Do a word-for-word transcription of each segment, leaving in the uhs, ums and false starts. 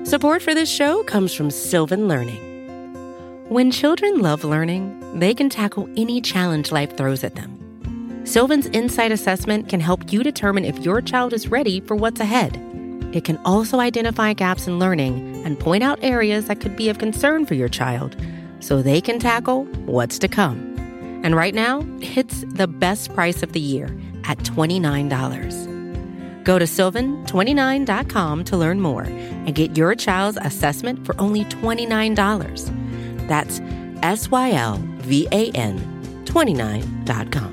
Support for this show comes from Sylvan Learning. When children love learning, they can tackle any challenge life throws at them. Sylvan's Insight Assessment can help you determine if your child is ready for what's ahead. It can also identify gaps in learning and point out areas that could be of concern for your child so they can tackle what's to come. And right now, it's the best price of the year at twenty-nine dollars. Go to sylvan twenty-nine dot com to learn more and get your child's assessment for only twenty-nine dollars. That's S Y L V A N twenty-nine dot com.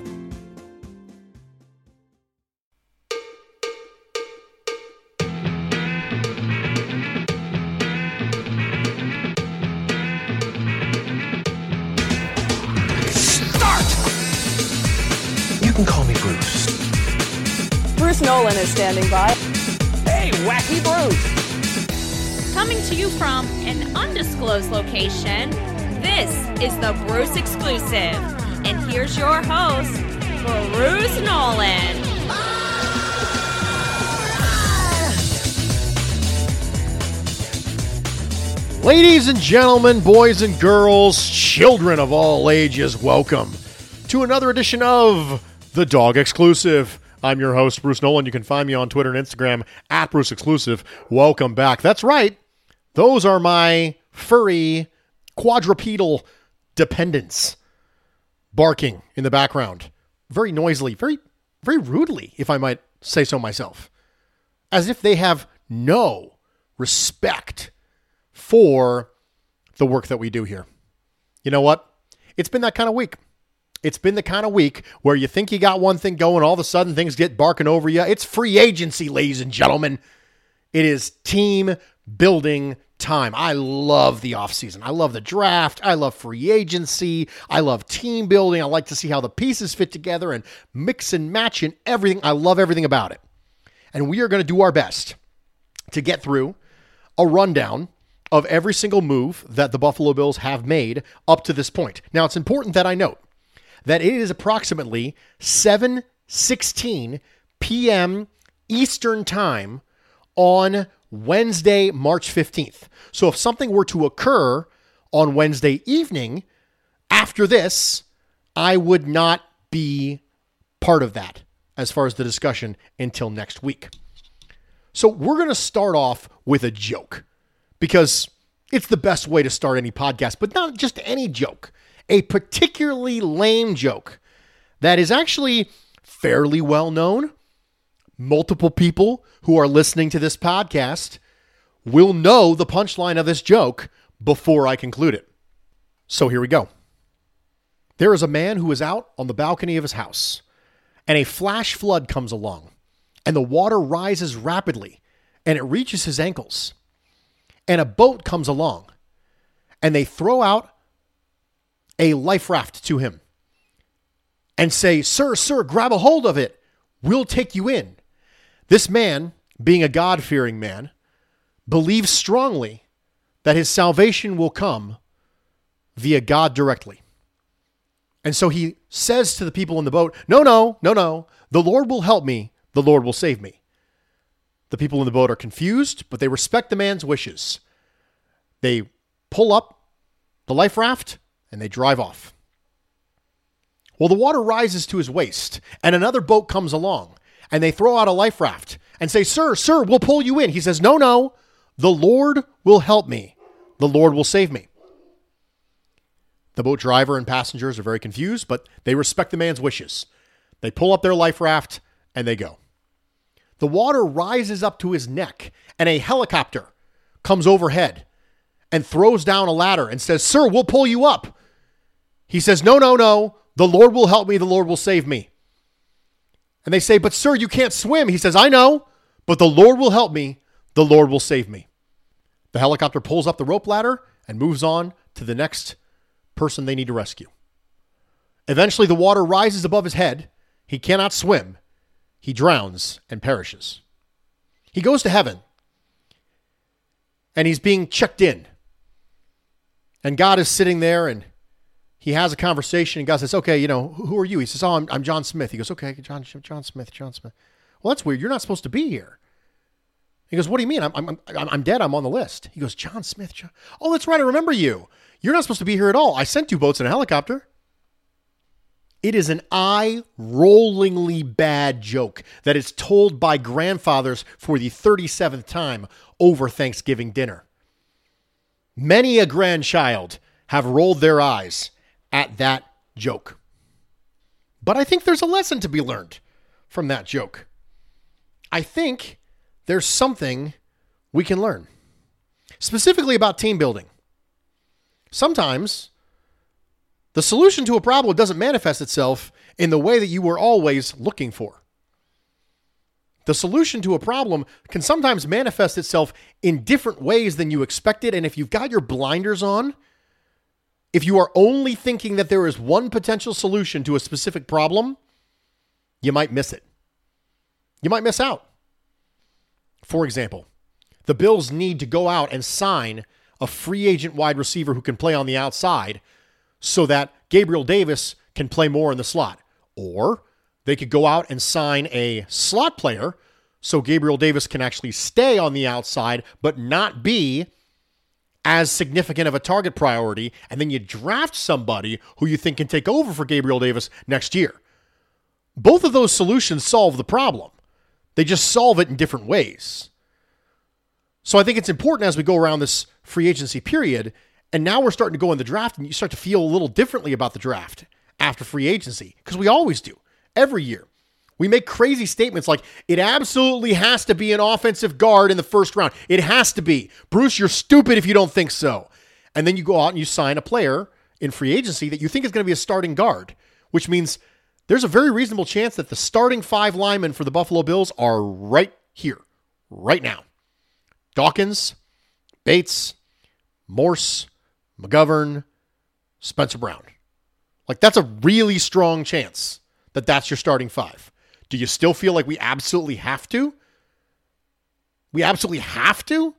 You can call me Bruce. Bruce Nolan is standing by. Hey, Wacky Bruce! Coming to you from an undisclosed location, this is the Bruce Exclusive. And here's your host, Bruce Nolan. Ladies and gentlemen, boys and girls, children of all ages, welcome to another edition of The Dog Exclusive. I'm your host, Bruce Nolan. You can find me on Twitter and Instagram at Bruce Exclusive. Welcome back. That's right. Those are my furry quadrupedal dependents barking in the background. Very noisily, very, very rudely, if I might say so myself. As if they have no respect for the work that we do here. You know what? It's been that kind of week. It's been the kind of week where you think you got one thing going, all of a sudden things get barking over you. It's free agency, ladies and gentlemen. It is team building time. I love the offseason. I love the draft. I love free agency. I love team building. I like to see how the pieces fit together and mix and match and everything. I love everything about it. And we are going to do our best to get through a rundown of every single move that the Buffalo Bills have made up to this point. Now, it's important that I note that it is approximately seven sixteen p.m. Eastern Time on Wednesday, March fifteenth. So if something were to occur on Wednesday evening after this, I would not be part of that as far as the discussion until next week. So we're going to start off with a joke because it's the best way to start any podcast, but not just any joke. A particularly lame joke that is actually fairly well known. Multiple people who are listening to this podcast will know the punchline of this joke before I conclude it. So here we go. There is a man who is out on the balcony of his house, and a flash flood comes along, and the water rises rapidly, and it reaches his ankles. And a boat comes along, and they throw out a life raft to him and say, "Sir, sir, grab a hold of it. We'll take you in." This man, being a God-fearing man, believes strongly that his salvation will come via God directly. And so he says to the people in the boat, no, no, no, no. The Lord will help me. The Lord will save me. The people in the boat are confused, but they respect the man's wishes. They pull up the life raft and they drive off. Well, the water rises to his waist, and another boat comes along, and they throw out a life raft and say, "Sir, sir, we'll pull you in." He says, "No, no, the Lord will help me. The Lord will save me." The boat driver and passengers are very confused, but they respect the man's wishes. They pull up their life raft, and they go. The water rises up to his neck, and a helicopter comes overhead and throws down a ladder and says, "Sir, we'll pull you up." He says, "No, no, no. The Lord will help me. The Lord will save me." And they say, "But sir, you can't swim." He says, "I know, but the Lord will help me. The Lord will save me." The helicopter pulls up the rope ladder and moves on to the next person they need to rescue. Eventually, the water rises above his head. He cannot swim. He drowns and perishes. He goes to heaven, and he's being checked in. And God is sitting there, and he has a conversation, and God says, "Okay, you know, who are you?" He says, "Oh, I'm, I'm John Smith." He goes, "Okay, John, John Smith, John Smith." "Well, that's weird. You're not supposed to be here." He goes, what do you mean? I'm, I'm, I'm, I'm dead. I'm on the list. He goes, John Smith. John. Oh, that's right. I remember you. You're not supposed to be here at all. I sent two boats and a helicopter. It is an eye-rollingly bad joke that is told by grandfathers for the thirty-seventh time over Thanksgiving dinner. Many a grandchild have rolled their eyes at that joke. But I think there's a lesson to be learned from that joke. I think there's something we can learn, specifically about team building. Sometimes the solution to a problem doesn't manifest itself in the way that you were always looking for. The solution to a problem can sometimes manifest itself in different ways than you expected. And if you've got your blinders on, if you are only thinking that there is one potential solution to a specific problem, you might miss it. You might miss out. For example, the Bills need to go out and sign a free agent wide receiver who can play on the outside so that Gabriel Davis can play more in the slot. Or they could go out and sign a slot player so Gabriel Davis can actually stay on the outside but not be as significant of a target priority, and then you draft somebody who you think can take over for Gabriel Davis next year. Both of those solutions solve the problem. They just solve it in different ways. So I think it's important as we go around this free agency period, and now we're starting to go in the draft, and you start to feel a little differently about the draft after free agency, because we always do. Every year. We make crazy statements like, it absolutely has to be an offensive guard in the first round. It has to be. Bruce, you're stupid if you don't think so. And then you go out and you sign a player in free agency that you think is going to be a starting guard, which means there's a very reasonable chance that the starting five linemen for the Buffalo Bills are right here, right now. Dawkins, Bates, Morse, McGovern, Spencer Brown. Like, that's a really strong chance that that's your starting five. Do you still feel like we absolutely have to? We absolutely have to?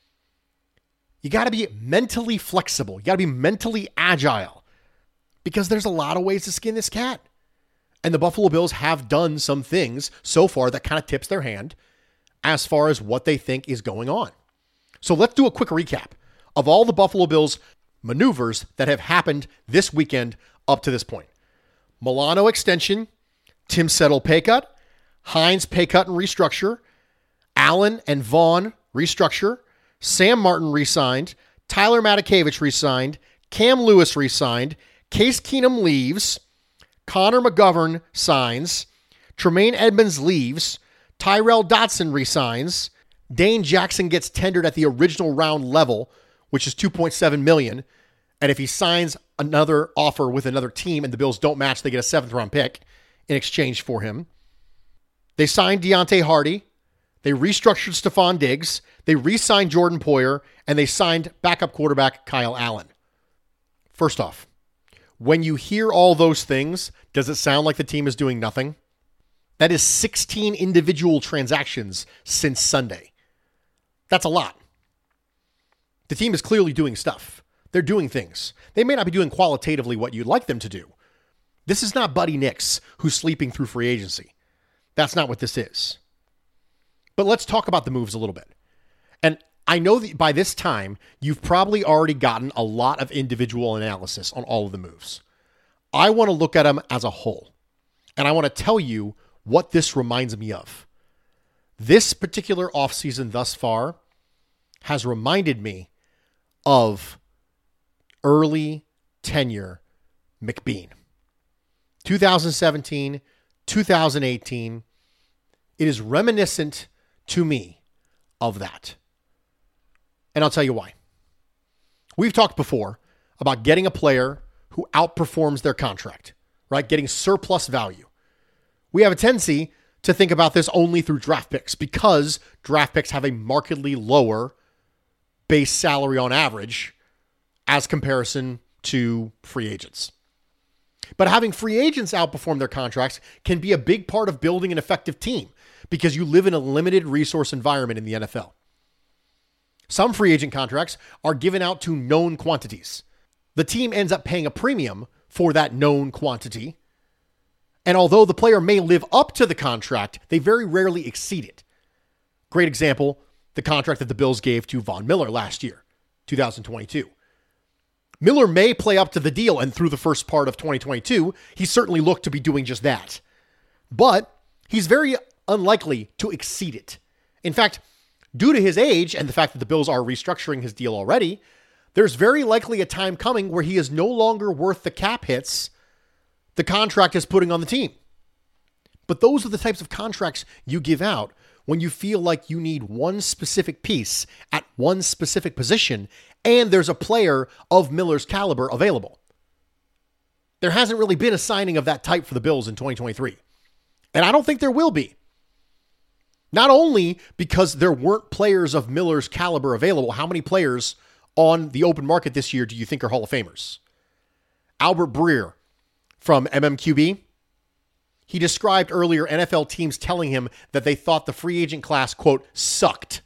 You got to be mentally flexible. You got to be mentally agile because there's a lot of ways to skin this cat. And the Buffalo Bills have done some things so far that kind of tips their hand as far as what they think is going on. So let's do a quick recap of all the Buffalo Bills maneuvers that have happened this weekend up to this point. Milano extension, Tim Settle pay cut, Hines pay cut and restructure, Allen and Vaughn restructure, Sam Martin re-signed, Tyler Matakevich re-signed, Cam Lewis re-signed, Case Keenum leaves, Connor McGovern signs, Tremaine Edmonds leaves, Tyrell Dotson resigns, Dane Jackson gets tendered at the original round level, which is two point seven million dollars, and if he signs another offer with another team and the Bills don't match, they get a seventh round pick in exchange for him. They signed Deontay Hardy. They restructured Stephon Diggs. They re-signed Jordan Poyer, and they signed backup quarterback Kyle Allen. First off, when you hear all those things, does it sound like the team is doing nothing? That is sixteen individual transactions since Sunday. That's a lot. The team is clearly doing stuff. They're doing things. They may not be doing qualitatively what you'd like them to do. This is not Buddy Nix who's sleeping through free agency. That's not what this is. But let's talk about the moves a little bit. And I know that by this time, you've probably already gotten a lot of individual analysis on all of the moves. I want to look at them as a whole. And I want to tell you what this reminds me of. This particular offseason thus far has reminded me of early tenure McBean. two thousand seventeen, two thousand eighteen. It is reminiscent to me of that. And I'll tell you why. We've talked before about getting a player who outperforms their contract, right? Getting surplus value. We have a tendency to think about this only through draft picks because draft picks have a markedly lower base salary on average as comparison to free agents. But having free agents outperform their contracts can be a big part of building an effective team because you live in a limited resource environment in the N F L. Some free agent contracts are given out to known quantities. The team ends up paying a premium for that known quantity. And although the player may live up to the contract, they very rarely exceed it. Great example, the contract that the Bills gave to Von Miller last year, two thousand twenty-two. Miller may play up to the deal, and through the first part of twenty twenty-two, he certainly looked to be doing just that. But he's very unlikely to exceed it. In fact, due to his age and the fact that the Bills are restructuring his deal already, there's very likely a time coming where he is no longer worth the cap hits the contract is putting on the team. But those are the types of contracts you give out when you feel like you need one specific piece at one specific position and there's a player of Miller's caliber available. There hasn't really been a signing of that type for the Bills in twenty twenty-three. And I don't think there will be. Not only because there weren't players of Miller's caliber available, how many players on the open market this year do you think are Hall of Famers? Albert Breer from M M Q B, he described earlier N F L teams telling him that they thought the free agent class, quote, sucked.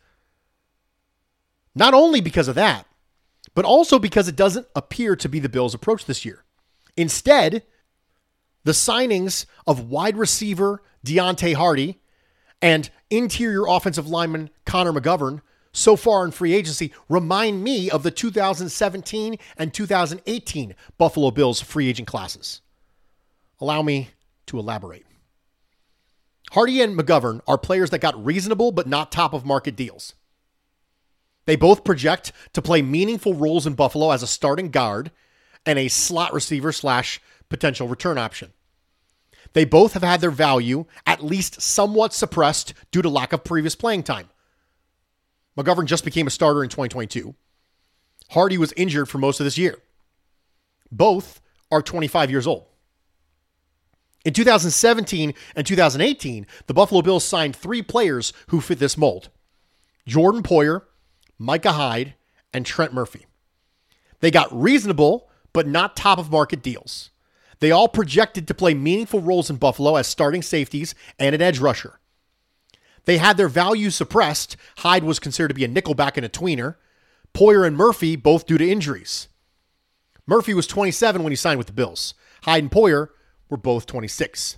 Not only because of that, but also because it doesn't appear to be the Bills' approach this year. Instead, the signings of wide receiver Deontay Hardy and interior offensive lineman Connor McGovern so far in free agency remind me of the two thousand seventeen and two thousand eighteen Buffalo Bills free agent classes. Allow me to elaborate. Hardy and McGovern are players that got reasonable but not top of market deals. They both project to play meaningful roles in Buffalo as a starting guard and a slot receiver slash potential return option. They both have had their value at least somewhat suppressed due to lack of previous playing time. McGovern just became a starter in twenty twenty-two. Hardy was injured for most of this year. Both are twenty-five years old. In two thousand seventeen and two thousand eighteen, the Buffalo Bills signed three players who fit this mold: Jordan Poyer, Micah Hyde, and Trent Murphy. They got reasonable, but not top of market deals. They all projected to play meaningful roles in Buffalo as starting safeties and an edge rusher. They had their value suppressed. Hyde was considered to be a nickelback and a tweener. Poyer and Murphy both due to injuries. Murphy was twenty-seven when he signed with the Bills. Hyde and Poyer were both twenty-six.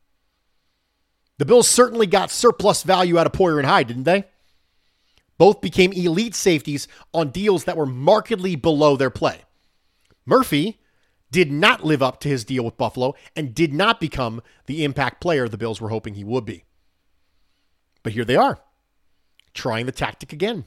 The Bills certainly got surplus value out of Poyer and Hyde, didn't they? Both became elite safeties on deals that were markedly below their play. Murphy did not live up to his deal with Buffalo and did not become the impact player the Bills were hoping he would be. But here they are, trying the tactic again.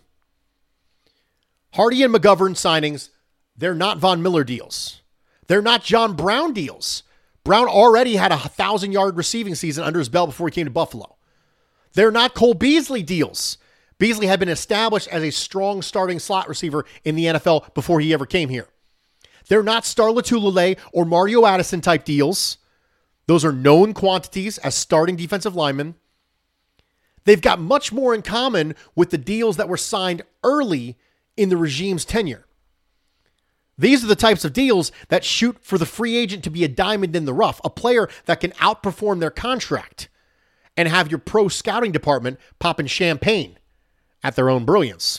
Hardy and McGovern signings, they're not Von Miller deals. They're not John Brown deals. Brown already had a one thousand-yard receiving season under his belt before he came to Buffalo. They're not Cole Beasley deals. Beasley had been established as a strong starting slot receiver in the N F L before he ever came here. They're not Star Lotulelei or Mario Addison type deals. Those are known quantities as starting defensive linemen. They've got much more in common with the deals that were signed early in the regime's tenure. These are the types of deals that shoot for the free agent to be a diamond in the rough, a player that can outperform their contract and have your pro scouting department popping champagne at their own brilliance.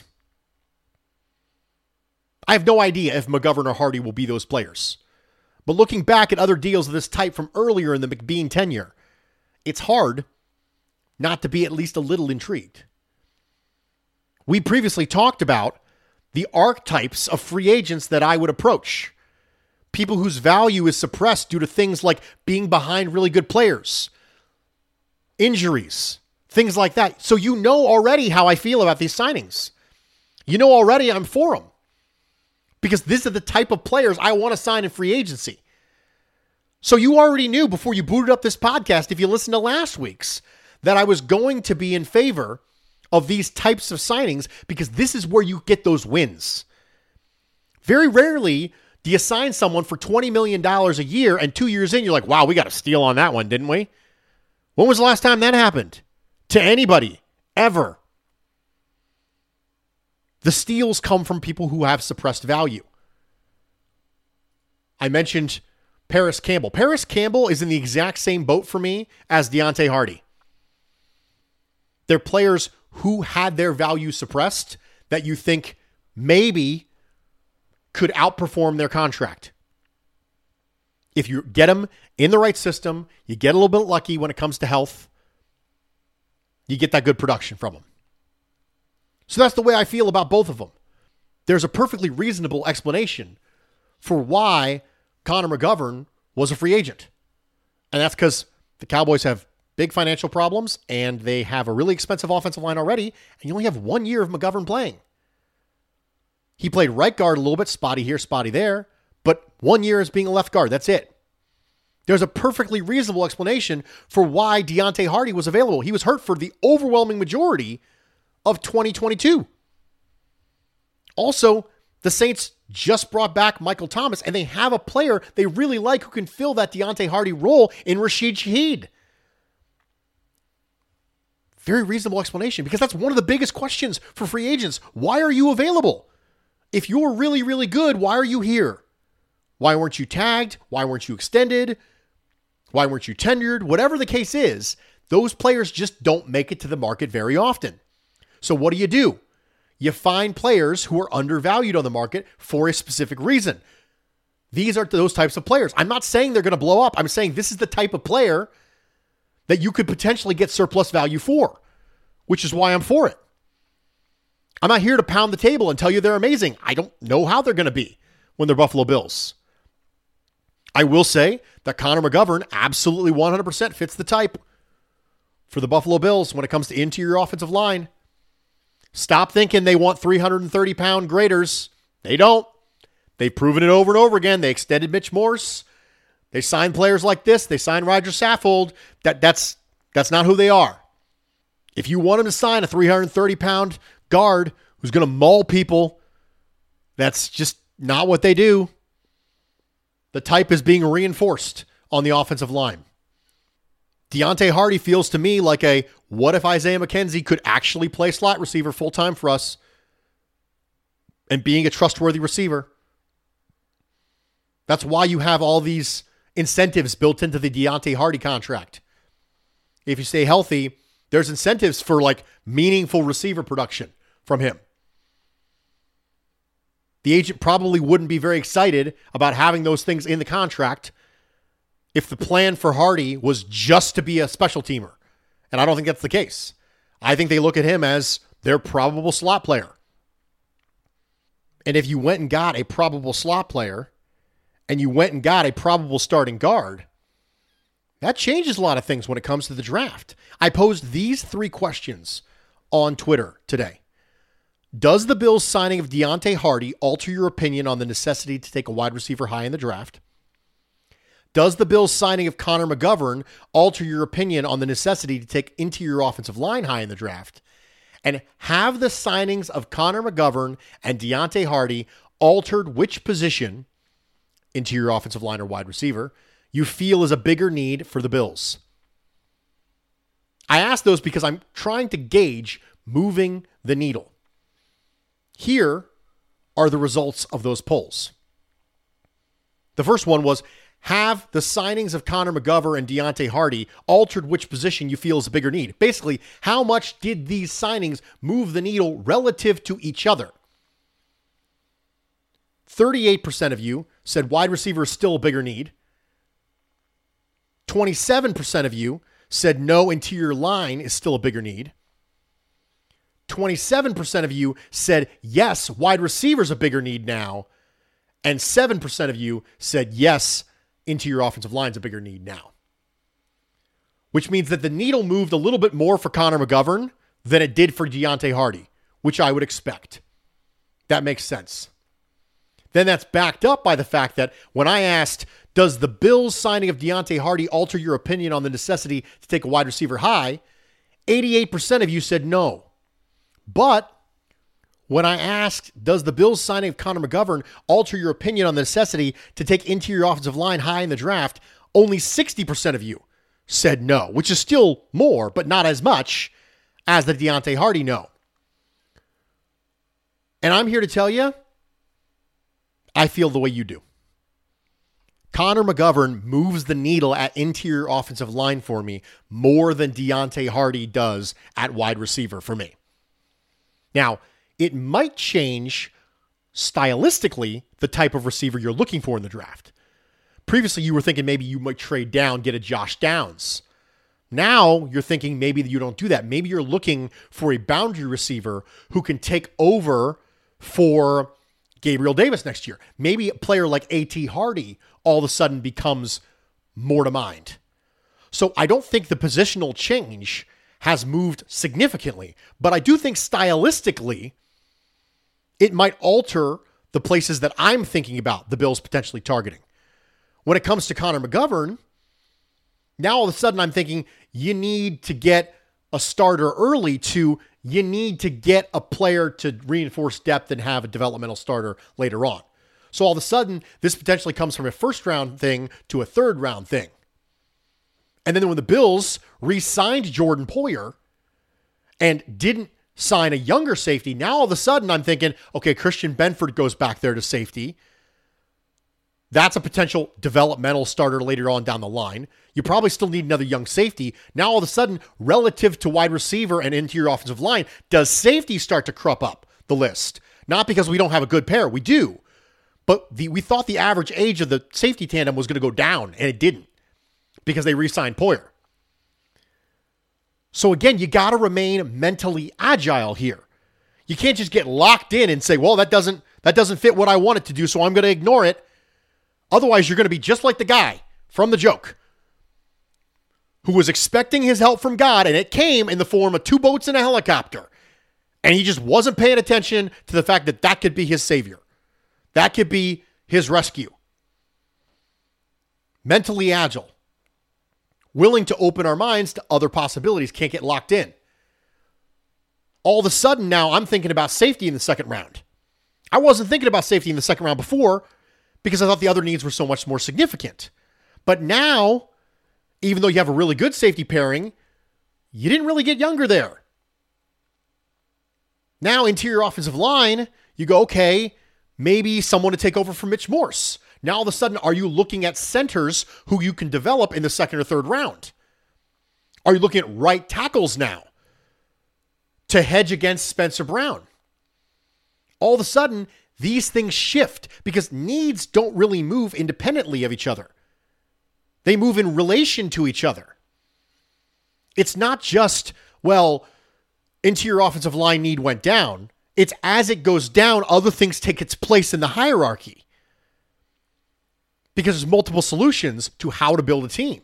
I have no idea if McGovern or Hardy will be those players. But looking back at other deals of this type from earlier in the McBean tenure, it's hard not to be at least a little intrigued. We previously talked about the archetypes of free agents that I would approach. People whose value is suppressed due to things like being behind really good players, injuries, things like that. So you know already how I feel about these signings. You know already I'm for them. Because these are the type of players I want to sign in free agency. So you already knew before you booted up this podcast, if you listened to last week's, that I was going to be in favor of these types of signings because this is where you get those wins. Very rarely do you sign someone for twenty million dollars a year and two years in, you're like, wow, we got a steal on that one, didn't we? When was the last time that happened? To anybody, ever. The steals come from people who have suppressed value. I mentioned Paris Campbell. Paris Campbell is in the exact same boat for me as Deontay Hardy. They're players who had their value suppressed that you think maybe could outperform their contract. If you get them in the right system, you get a little bit lucky when it comes to health, you get that good production from them. So that's the way I feel about both of them. There's a perfectly reasonable explanation for why Connor McGovern was a free agent. And that's because the Cowboys have big financial problems and they have a really expensive offensive line already, and you only have one year of McGovern playing. He played right guard a little bit, spotty here, spotty there, but one year as being a left guard. That's it. There's a perfectly reasonable explanation for why Deontay Hardy was available. He was hurt for the overwhelming majority of twenty twenty-two. Also, the Saints just brought back Michael Thomas, and they have a player they really like who can fill that Deontay Hardy role in Rashid Shaheed. Very reasonable explanation, because that's one of the biggest questions for free agents. Why are you available? If you're really, really good, why are you here? Why weren't you tagged? Why weren't you extended? Why weren't you tenured? Whatever the case is, those players just don't make it to the market very often. So what do you do? You find players who are undervalued on the market for a specific reason. These are those types of players. I'm not saying they're going to blow up. I'm saying this is the type of player that you could potentially get surplus value for, which is why I'm for it. I'm not here to pound the table and tell you they're amazing. I don't know how they're going to be when they're Buffalo Bills. I will say that Connor McGovern absolutely one hundred percent fits the type for the Buffalo Bills when it comes to interior offensive line. Stop thinking they want three hundred thirty pound graders. They don't. They've proven it over and over again. They extended Mitch Morse. They signed players like this. They signed Roger Saffold. That, that's, that's not who they are. If you want them to sign a three hundred thirty pound guard who's going to maul people, that's just not what they do. The type is being reinforced on the offensive line. Deontay Hardy feels to me like a, what if Isaiah McKenzie could actually play slot receiver full-time for us and being a trustworthy receiver? That's why you have all these incentives built into the Deontay Hardy contract. If you stay healthy, there's incentives for like meaningful receiver production from him. The agent probably wouldn't be very excited about having those things in the contract if the plan for Hardy was just to be a special teamer. And I don't think that's the case. I think they look at him as their probable slot player. And if you went and got a probable slot player and you went and got a probable starting guard, that changes a lot of things when it comes to the draft. I posed these three questions on Twitter today. Does the Bills' signing of Deontay Hardy alter your opinion on the necessity to take a wide receiver high in the draft? Does the Bills' signing of Connor McGovern alter your opinion on the necessity to take interior offensive line high in the draft? And have the signings of Connor McGovern and Deontay Hardy altered which position, interior offensive line or wide receiver, you feel is a bigger need for the Bills? I ask those because I'm trying to gauge moving the needle. Here are the results of those polls. The first one was, have the signings of Connor McGovern and Deontay Hardy altered which position you feel is a bigger need? Basically, how much did these signings move the needle relative to each other? thirty-eight percent of you said wide receiver is still a bigger need. twenty-seven percent of you said no, interior line is still a bigger need. twenty-seven percent of you said yes, wide receiver is a bigger need now. And seven percent of you said yes, interior offensive line is a bigger need now. Which means that the needle moved a little bit more for Connor McGovern than it did for Deontay Hardy, which I would expect. That makes sense. Then that's backed up by the fact that when I asked, does the Bills signing of Deontay Hardy alter your opinion on the necessity to take a wide receiver high? eighty-eight percent of you said no. But when I asked, does the Bills signing of Connor McGovern alter your opinion on the necessity to take interior offensive line high in the draft, only sixty percent of you said no, which is still more, but not as much as the Deontay Hardy no. And I'm here to tell you, I feel the way you do. Connor McGovern moves the needle at interior offensive line for me more than Deontay Hardy does at wide receiver for me. Now, it might change stylistically the type of receiver you're looking for in the draft. Previously, you were thinking maybe you might trade down, get a Josh Downs. Now you're thinking maybe you don't do that. Maybe you're looking for a boundary receiver who can take over for Gabriel Davis next year. Maybe a player like A T Hardy all of a sudden becomes more to mind. So I don't think the positional change has moved significantly, but I do think stylistically it might alter the places that I'm thinking about the Bills potentially targeting. When it comes to Connor McGovern, now all of a sudden I'm thinking you need to get a starter early to you need to get a player to reinforce depth and have a developmental starter later on. So all of a sudden, this potentially comes from a first round thing to a third round thing. And then when the Bills re-signed Jordan Poyer and didn't sign a younger safety, now all of a sudden I'm thinking, okay, Christian Benford goes back there to safety. That's a potential developmental starter later on down the line. You probably still need another young safety. Now, all of a sudden, relative to wide receiver and interior offensive line, does safety start to crop up the list? Not because we don't have a good pair. We do. But the, we thought the average age of the safety tandem was going to go down, and it didn't because they re-signed Poyer. So again, you got to remain mentally agile here. You can't just get locked in and say, well, that doesn't, that doesn't fit what I want it to do, so I'm going to ignore it. Otherwise, you're going to be just like the guy from the joke who was expecting his help from God, and it came in the form of two boats and a helicopter. And he just wasn't paying attention to the fact that that could be his savior. That could be his rescue. Mentally agile. Willing to open our minds to other possibilities. Can't get locked in. All of a sudden now I'm thinking about safety in the second round. I wasn't thinking about safety in the second round before, because I thought the other needs were so much more significant. But now, even though you have a really good safety pairing, you didn't really get younger there. Now, interior offensive line, you go, okay, maybe someone to take over for Mitch Morse. Now, all of a sudden, are you looking at centers who you can develop in the second or third round? Are you looking at right tackles now to hedge against Spencer Brown? All of a sudden, these things shift because needs don't really move independently of each other. They move in relation to each other. It's not just, well, interior offensive line need went down. It's as it goes down, other things take its place in the hierarchy. Because there's multiple solutions to how to build a team.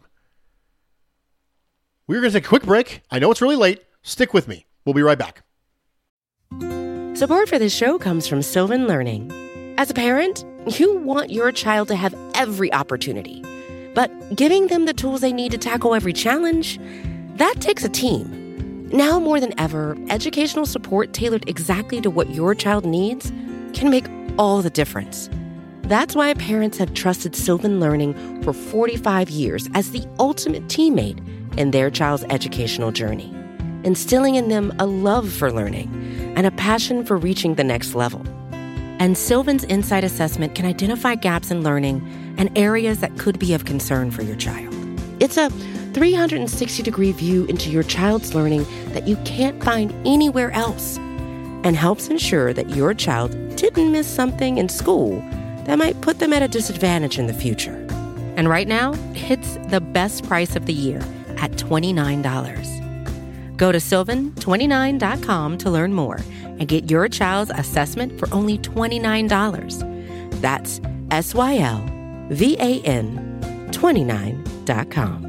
We're going to take a quick break. I know it's really late. Stick with me. We'll be right back. Support for this show comes from Sylvan Learning. As a parent, you want your child to have every opportunity, but giving them the tools they need to tackle every challenge, that takes a team. Now more than ever, educational support tailored exactly to what your child needs can make all the difference. That's why parents have trusted Sylvan Learning for forty-five years as the ultimate teammate in their child's educational journey, instilling in them a love for learning and a passion for reaching the next level. And Sylvan's Insight Assessment can identify gaps in learning and areas that could be of concern for your child. It's a three hundred sixty degree view into your child's learning that you can't find anywhere else, and helps ensure that your child didn't miss something in school that might put them at a disadvantage in the future. And right now, it's the best price of the year at twenty-nine dollars. Go to sylvan twenty-nine dot com to learn more and get your child's assessment for only twenty-nine dollars. That's S Y L V A N twenty-nine dot com.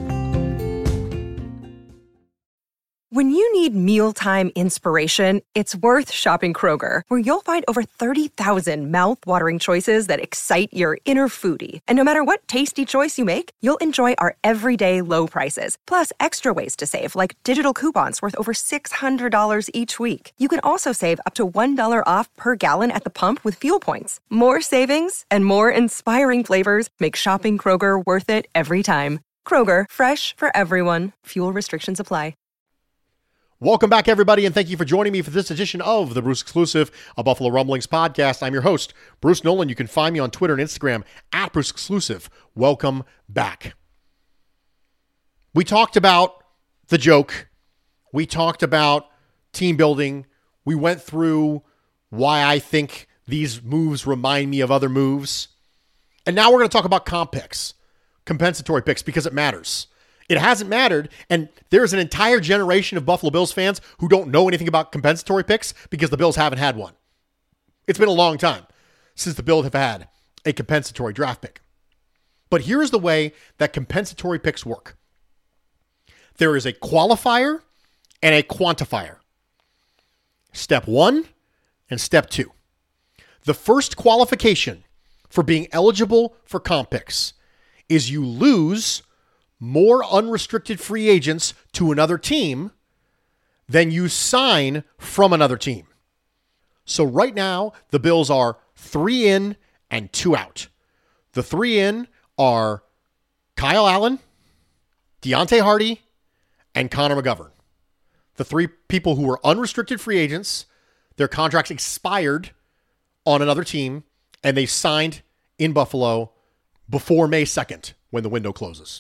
When you need mealtime inspiration, it's worth shopping Kroger, where you'll find over thirty thousand mouth-watering choices that excite your inner foodie. And no matter what tasty choice you make, you'll enjoy our everyday low prices, plus extra ways to save, like digital coupons worth over six hundred dollars each week. You can also save up to one dollar off per gallon at the pump with fuel points. More savings and more inspiring flavors make shopping Kroger worth it every time. Kroger, fresh for everyone. Fuel restrictions apply. Welcome back, everybody, and thank you for joining me for this edition of the Bruce Exclusive, a Buffalo Rumblings podcast. I'm your host, Bruce Nolan. You can find me on Twitter and Instagram at Bruce Exclusive. Welcome back. We talked about the joke. We talked about team building. We went through why I think these moves remind me of other moves. And now we're going to talk about comp picks, compensatory picks, because it matters. It hasn't mattered, and there's an entire generation of Buffalo Bills fans who don't know anything about compensatory picks because the Bills haven't had one. It's been a long time since the Bills have had a compensatory draft pick. But here's the way that compensatory picks work. There is a qualifier and a quantifier. Step one and step two. The first qualification for being eligible for comp picks is you lose more unrestricted free agents to another team than you sign from another team. So right now, the Bills are three in and two out. The three in are Kyle Allen, Deontay Hardy, and Connor McGovern. The three people who were unrestricted free agents, their contracts expired on another team, and they signed in Buffalo before May second when the window closes.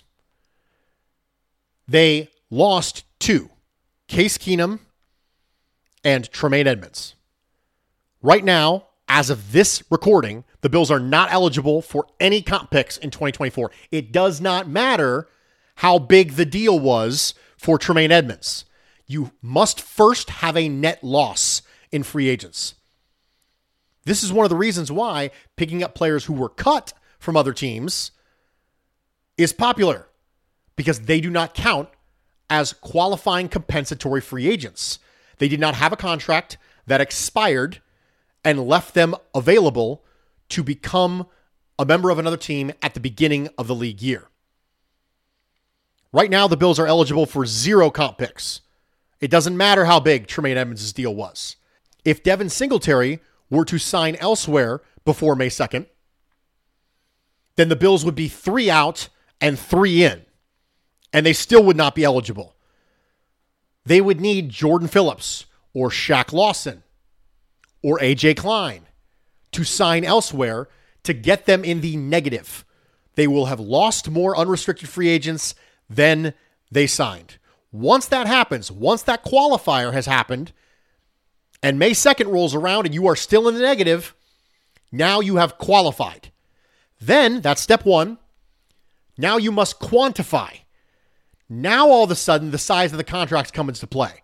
They lost two, Case Keenum and Tremaine Edmonds. Right now, as of this recording, the Bills are not eligible for any comp picks in twenty twenty-four. It does not matter how big the deal was for Tremaine Edmonds. You must first have a net loss in free agents. This is one of the reasons why picking up players who were cut from other teams is popular, because they do not count as qualifying compensatory free agents. They did not have a contract that expired and left them available to become a member of another team at the beginning of the league year. Right now, the Bills are eligible for zero comp picks. It doesn't matter how big Tremaine Edmonds' deal was. If Devin Singletary were to sign elsewhere before May second, then the Bills would be three out and three in, and they still would not be eligible. They would need Jordan Phillips or Shaq Lawson or A J Klein to sign elsewhere to get them in the negative. They will have lost more unrestricted free agents than they signed. Once that happens, once that qualifier has happened, and May second rolls around and you are still in the negative, now you have qualified. Then, that's step one, now you must quantify. Now all of a sudden, the size of the contracts come into play.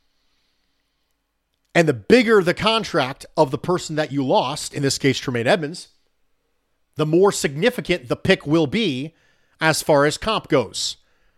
And the bigger the contract of the person that you lost, in this case, Tremaine Edmonds, the more significant the pick will be as far as comp goes.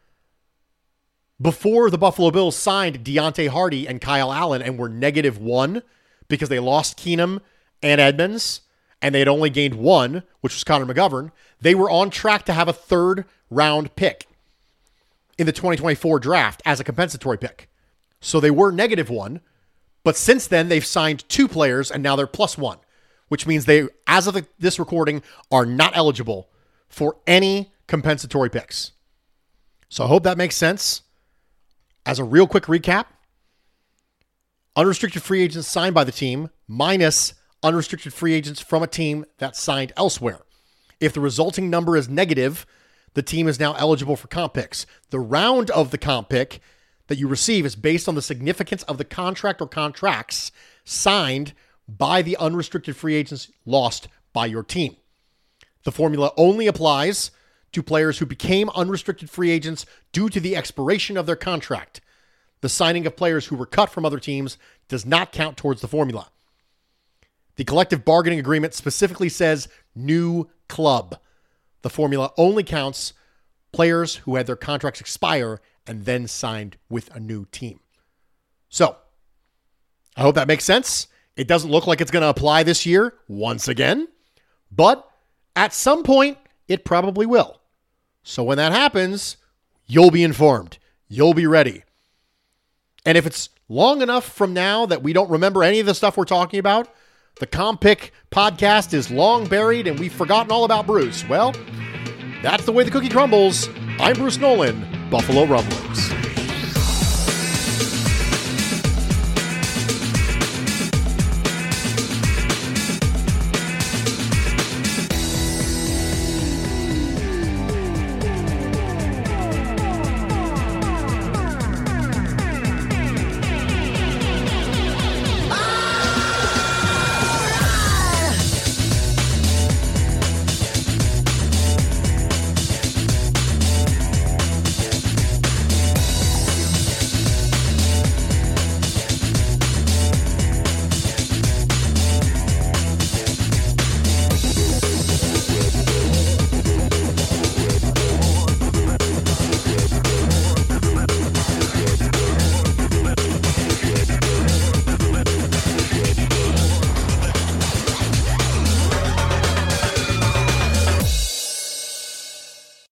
Before the Buffalo Bills signed Deontay Hardy and Kyle Allen and were negative one because they lost Keenum and Edmonds, and they had only gained one, which was Connor McGovern, they were on track to have a third round pick in the twenty twenty-four draft as a compensatory pick. So they were negative one, but since then they've signed two players and now they're plus one, which means they, as of the, this recording, are not eligible for any compensatory picks. So I hope that makes sense. As a real quick recap, unrestricted free agents signed by the team minus unrestricted free agents from a team that signed elsewhere. If the resulting number is negative, the team is now eligible for comp picks. The round of the comp pick that you receive is based on the significance of the contract or contracts signed by the unrestricted free agents lost by your team. The formula only applies to players who became unrestricted free agents due to the expiration of their contract. The signing of players who were cut from other teams does not count towards the formula. The collective bargaining agreement specifically says new club. The formula only counts players who had their contracts expire and then signed with a new team. So, I hope that makes sense. It doesn't look like it's going to apply this year once again, but at some point, it probably will. So when that happens, you'll be informed. You'll be ready. And if it's long enough from now that we don't remember any of the stuff we're talking about, the Comp Pick podcast is long buried and we've forgotten all about Bruce. Well, that's the way the cookie crumbles. I'm Bruce Nolan, Buffalo Rumblings.